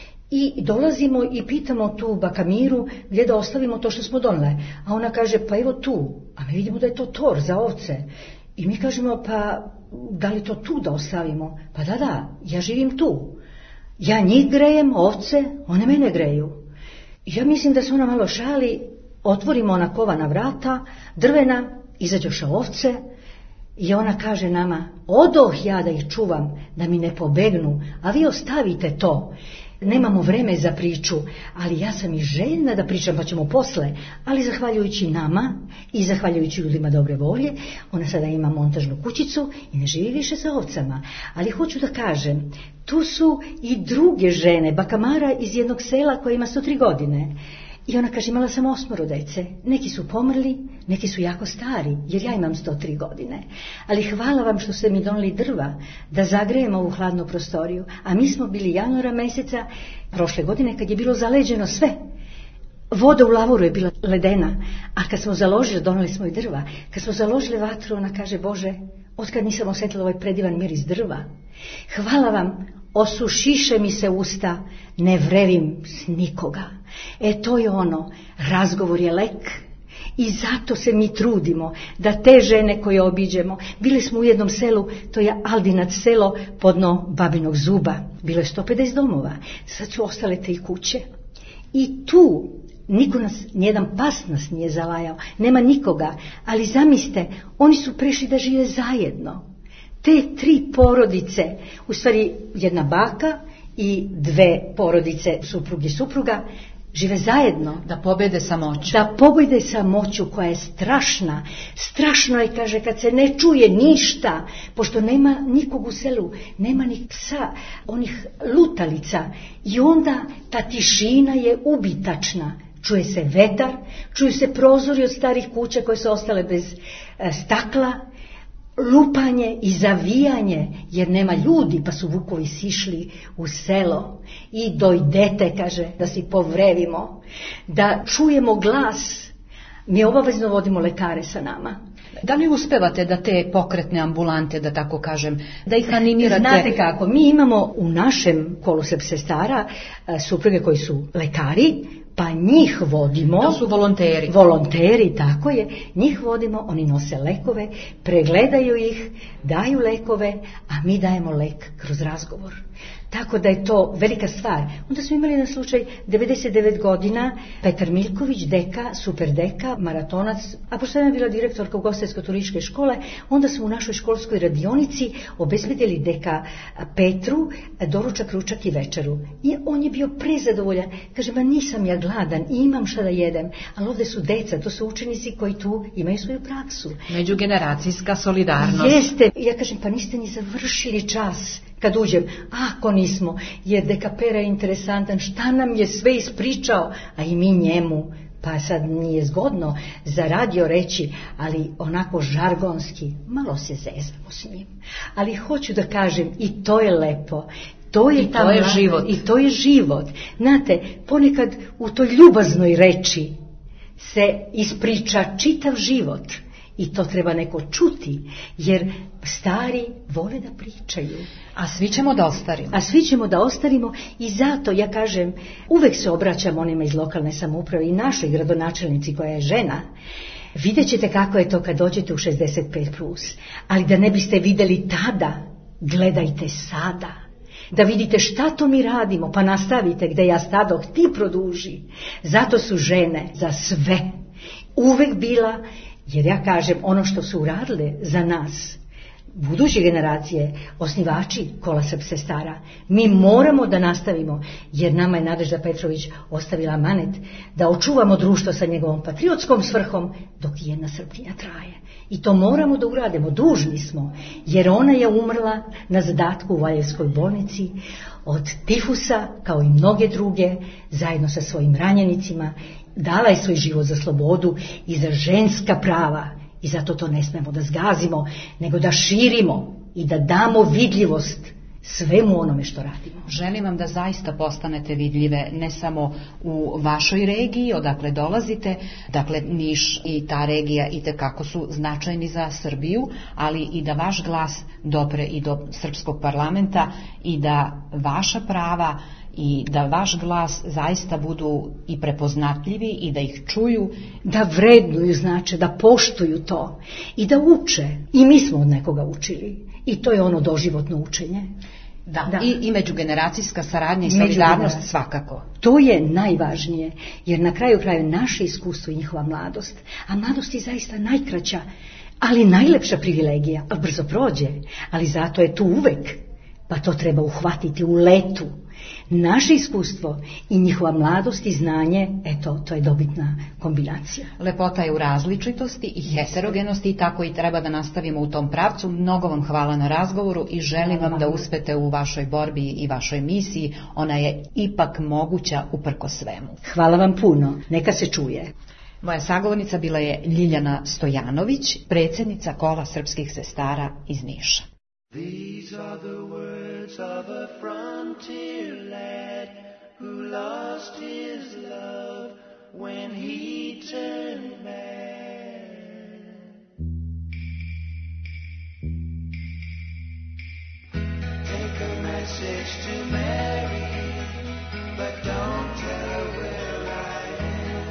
i dolazimo i pitamo tu baka Miru gdje da ostavimo to što smo donele. A ona kaže pa evo tu, a mi vidimo da je to tor za ovce. I mi kažemo pa da li to tu da ostavimo? Pa da, da, ja živim tu. Ja njih grejem, ovce, one mene greju. Ja mislim da se ona malo šali, otvorimo ona kovana vrata, drvena, izađoše ovce i ona kaže nama, odoh ja da ih čuvam, da mi ne pobegnu, a vi ostavite to. nemamo vreme za priču, ali ja sam i željna da pričam, pa ćemo posle, ali zahvaljujući nama i zahvaljujući ljudima dobre volje, ona sada ima montažnu kućicu i ne živi više sa ovcama. Ali hoću da kažem, tu su i druge žene, baka Mara iz jednog sela koja ima sto tri godine. I ona kaže, imala sam osmoro dece, neki su pomrli, neki su jako stari, jer ja imam sto tri godine. Ali hvala vam što ste mi doneli drva da zagrejemo ovu hladnu prostoriju. A mi smo bili januara meseca prošle godine kad je bilo zaleđeno sve. Voda u lavoru je bila ledena, a kad smo založili, doneli smo i drva, kad smo založili vatru, ona kaže, Bože, otkad nisam osjetila ovaj predivan miris drva. Hvala vam, osušiše mi se usta, ne vrevim s nikoga. E to je ono, razgovor je lek i zato se mi trudimo da te žene koje obiđemo, bili smo u jednom selu, to je Aldinac selo podno Babinog Zuba, bilo je sto pedeset domova, sad su ostale tri kuće i tu niko nas, nijedan pas nas nije zalajao, nema nikoga, ali zamislite, oni su prešli da žive zajedno. Te tri porodice, u stvari jedna baka i dve porodice, suprug i supruga, žive zajedno. Da pobede samoću. Da pobede samoću koja je strašna. Strašno je, kaže, kad se ne čuje ništa, pošto nema nikog u selu, nema ni psa, onih lutalica. I onda ta tišina je ubitačna. Čuje se vetar, čuju se prozori od starih kuća koje su ostale bez e, stakla, lupanje i zavijanje, jer nema ljudi, pa su vukovi sišli u selo. I dojdete, kaže, da si povrevimo, da čujemo glas. Mi obavezno vodimo lekare sa nama. Da li uspevate da te pokretne ambulante, da tako kažem, da ih animirate? Znate kako, mi imamo u našem kolu sestara supruge koji su lekari, pa njih vodimo. To su volonteri. Volonteri, tako je. Njih vodimo, oni nose lekove, pregledaju ih, daju lekove, a mi dajemo lek kroz razgovor. Tako da je to velika stvar. Onda smo imali na slučaj devedeset devet godina, Petar Miljković, deka, super deka, maratonac, a pošto sam bila direktorka ugostiteljsko-turističke škole, onda smo u našoj školskoj radionici obezbedili deka Petru doručak, ručak i večeru. I on je bio prezadovoljan. Kaže, ma nisam ja gladan i imam šta da jedem, ali ovde su deca, to su učenici koji tu imaju svoju praksu. Međugeneracijska solidarnost. Jeste. Ja kažem, pa niste ni završili čas. Kad uđem, ako nismo, jer deka Pera je interesantan, šta nam je sve ispričao, a i mi njemu, pa sad nije zgodno za radio reći, ali onako žargonski, malo se zezamo s njim. Ali hoću da kažem, i to je lepo, to je, I to je život. I to je život. Znate, ponekad u toj ljubaznoj reči se ispriča čitav život. I to treba neko čuti, jer stari vole da pričaju. A svi ćemo da ostarimo. A svi ćemo da ostarimo i zato ja kažem, uvek se obraćam onima iz lokalne samouprave i našoj gradonačelnici koja je žena. Vidjet ćete kako je to kad dođete u šezdeset pet plus, ali da ne biste vidjeli tada, gledajte sada. Da vidite šta to mi radimo, pa nastavite gde ja stadoh, ti produži. Zato su žene za sve uvek bila. Jer ja kažem, ono što su uradile za nas, buduće generacije, osnivači kola sestara, mi moramo da nastavimo, jer nama je Nadežda Petrović ostavila amanet da očuvamo društvo sa njegovom patriotskom svrhom dok jedna Srpkinja traje. I to moramo da uradimo, dužni smo, jer ona je umrla na zadatku u Valjevskoj bolnici od tifusa, kao i mnoge druge, zajedno sa svojim ranjenicima. Dala je svoj život za slobodu i za ženska prava i zato to ne smemo da zgazimo, nego da širimo i da damo vidljivost svemu onome što radimo. Želim vam da zaista postanete vidljive ne samo u vašoj regiji odakle dolazite, dakle Niš i ta regija itekako su značajni za Srbiju, ali i da vaš glas dopre i do srpskog parlamenta i da vaša prava i da vaš glas zaista budu i prepoznatljivi i da ih čuju. Da vrednuju, znači, da poštuju to i da uče. I mi smo od nekoga učili. I to je ono doživotno učenje. Da, da. I, i međugeneracijska saradnja i solidarnost svakako. To je najvažnije, jer na kraju kraju naše iskustvo i njihova mladost. A mladost je zaista najkraća, ali najlepša privilegija, a brzo prođe. Ali zato je tu uvek, pa to treba uhvatiti u letu. Naše iskustvo i njihova mladost i znanje, eto, to je dobitna kombinacija. Lepota je u različitosti i heterogenosti i tako i treba da nastavimo u tom pravcu. Mnogo vam hvala na razgovoru i želim vam da uspete u vašoj borbi i vašoj misiji. Ona je ipak moguća uprko svemu. Hvala vam puno, neka se čuje. Moja sagovornica bila je Ljiljana Stojanović, predsjednica Kola srpskih sestara iz Niša. These are the words of a frontier lad who lost his love when he turned mad. Take a message to Mary, but don't tell her where I am.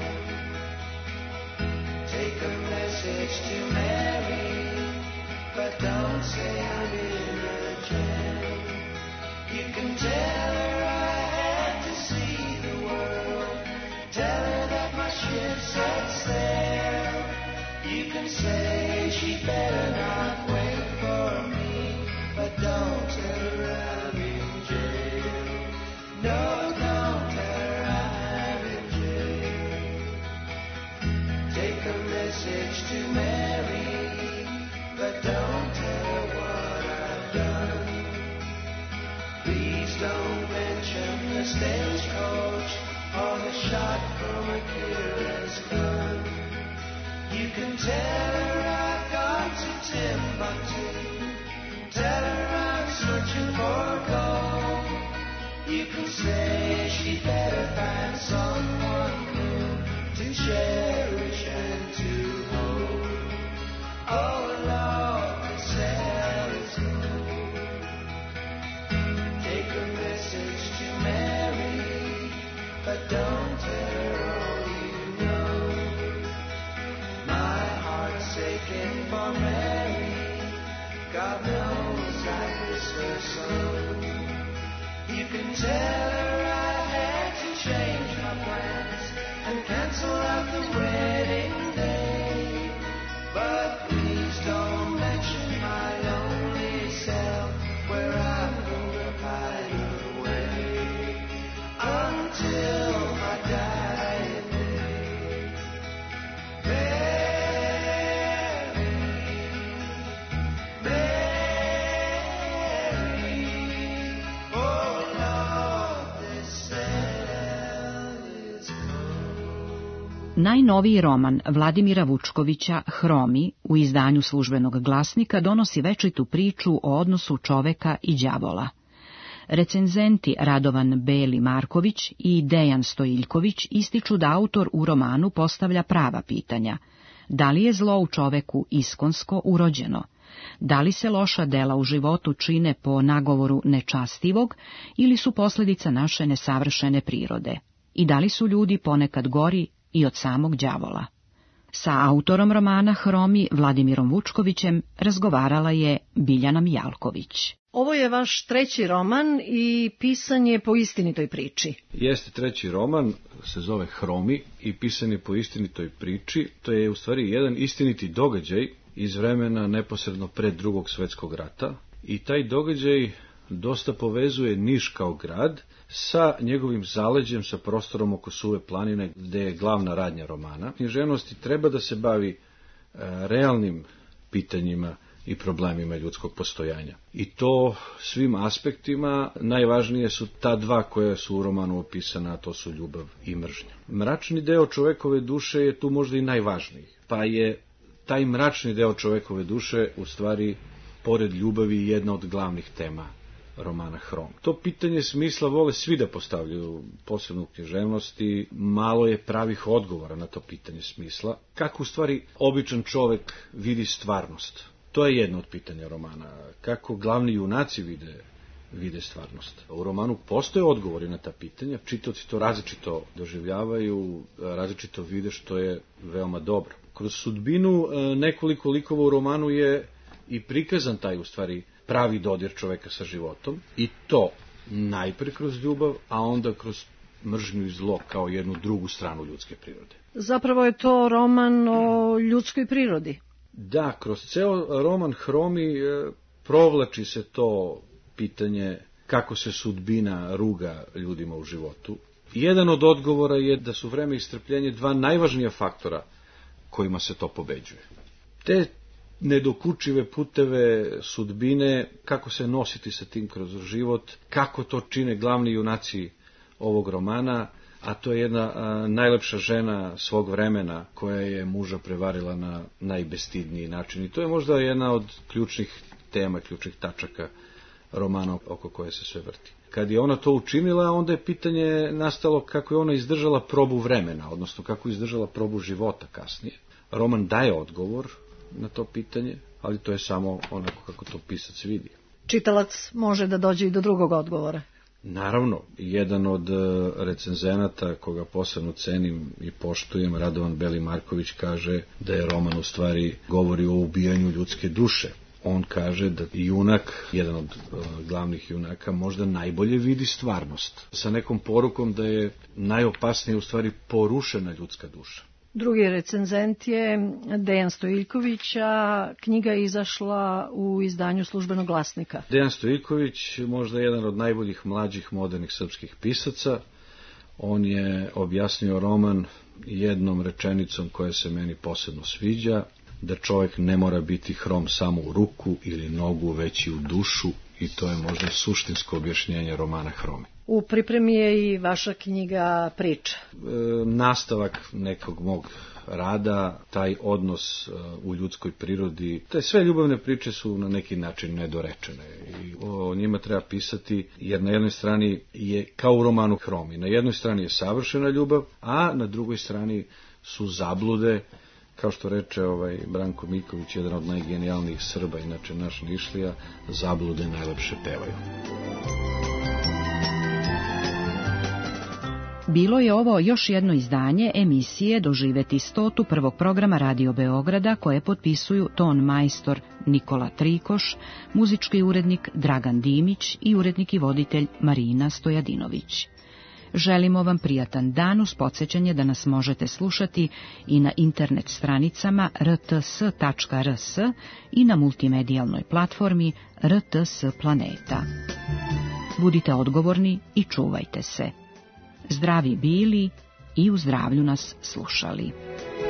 Take a message to Mary, but don't say I'm in a jam. You can tell her I had to see the world. Tell her that my ship set sail. You can say she better not wait for me, but don't tell her I'm in jail. No, don't tell her I'm in jail. Take a message to Mary, but don't tell her what I've done. Please don't mention the stagecoach or the shot from a careless gun. You can tell her I've got to Timbuktu. Tell her I'm searching for gold. You can say she better find someone new to cherish and to hold. Oh Lord, this hell is cold. Take a message to Mary, but don't tell her all you know. My heart's aching for Mary, God knows I miss her so. You can tell her I had to change my plans and cancel out the wedding day, but please don't mention my lonely cell where I'm gonna hide away until my dying day. Mary, Mary, oh Lord, this cell is cold. Najnoviji roman Vladimira Vučkovića Hromi u izdanju Službenog glasnika donosi večitu priču o odnosu čoveka i đavola. Recenzenti Radovan Beli Marković i Dejan Stojiljković ističu da autor u romanu postavlja prava pitanja. Da li je zlo u čoveku iskonsko urođeno? Da li se loša dela u životu čine po nagovoru nečastivog ili su posljedica naše nesavršene prirode? I da li su ljudi ponekad gori i od samog đavola? Sa autorom romana Hromi, Vladimirom Vučkovićem, razgovarala je Biljana Mijalković. Ovo je vaš treći roman i pisan je po istinitoj priči. Jeste treći roman, se zove Hromi i pisan je po istinitoj priči. To je u stvari jedan istiniti događaj iz vremena neposredno pred Drugog svjetskog rata. I taj događaj dosta povezuje Niš kao grad sa njegovim zaleđem, sa prostorom oko Suve planine, gde je glavna radnja romana. Književnosti treba da se bavi e, realnim pitanjima i problemima ljudskog postojanja. I to svim aspektima. Najvažnije su ta dva koja su u romanu opisana, a to su ljubav i mržnja. Mračni deo čovekove duše je tu možda i najvažniji, pa je taj mračni deo čovekove duše u stvari, pored ljubavi, jedna od glavnih tema romana Hrom. To pitanje smisla vole svi da postavljaju, posebno u književnosti. Malo je pravih odgovora na to pitanje smisla. Kako u stvari običan čovek vidi stvarnost? To je jedno od pitanja romana. Kako glavni junaci vide, vide stvarnost? U romanu postoje odgovori na ta pitanja, čitaoci to različito doživljavaju, različito vide, što je veoma dobro. Kroz sudbinu nekoliko likova u romanu je i prikazan taj u stvari pravi dodir čoveka sa životom, i to najpre kroz ljubav, a onda kroz mržnju i zlo kao jednu drugu stranu ljudske prirode. Zapravo je to roman o ljudskoj prirodi. Da, kroz ceo roman Hromi provlači se to pitanje kako se sudbina ruga ljudima u životu. Jedan od odgovora je da su vreme i strpljenje dva najvažnija faktora kojima se to pobeđuje. Te nedokučive puteve sudbine, kako se nositi sa tim kroz život, kako to čine glavni junaci ovog romana, a to je jedna a, najlepša žena svog vremena koja je muža prevarila na najbestidniji način. I to je možda jedna od ključnih tema, ključnih tačaka romana oko koje se sve vrti. Kad je ona to učinila, onda je pitanje nastalo kako je ona izdržala probu vremena, odnosno kako je izdržala probu života kasnije. Roman daje odgovor na to pitanje, ali to je samo onako kako to pisac vidi. Čitalac može da dođe i do drugog odgovora. Naravno, jedan od recenzenata koga posebno cenim i poštujem, Radovan Beli Marković, kaže da je roman u stvari govori o ubijanju ljudske duše. On kaže da junak, jedan od glavnih junaka, možda najbolje vidi stvarnost, sa nekom porukom da je najopasnije u stvari porušena ljudska duša. Drugi recenzent je Dejan Stojiljković, a knjiga je izašla u izdanju Službenog glasnika. Dejan Stojiljković, možda jedan od najboljih mlađih modernih srpskih pisaca. On je objasnio roman jednom rečenicom koja se meni posebno sviđa, da čovjek ne mora biti hrom samo u ruku ili nogu, već i u dušu, i to je možda suštinsko objašnjenje romana Hromi. U pripremi je i vaša knjiga Priča. E, nastavak nekog mog rada, taj odnos e, u ljudskoj prirodi. Te sve ljubavne priče su na neki način nedorečene i o njima treba pisati, jer na jednoj strani je kao u romanu Hromi. Na jednoj strani je savršena ljubav, a na drugoj strani su zablude, kao što reče ovaj Branko Miković, jedan od najgenijalnijih Srba, inače naš Nišlija, zablude najlepše pevaju. Bilo je ovo još jedno izdanje emisije Doživeti stotu prvog programa Radio Beograda, koje potpisuju ton majstor Nikola Trikoš, muzički urednik Dragan Dimić i urednik i voditelj Marina Stojadinović. Želimo vam prijatan dan uz podsjećanje da nas možete slušati i na internet stranicama r t s tačka r s i na multimedijalnoj platformi R T S Planeta. Budite odgovorni i čuvajte se. Zdravi bili i u zdravlju nas slušali.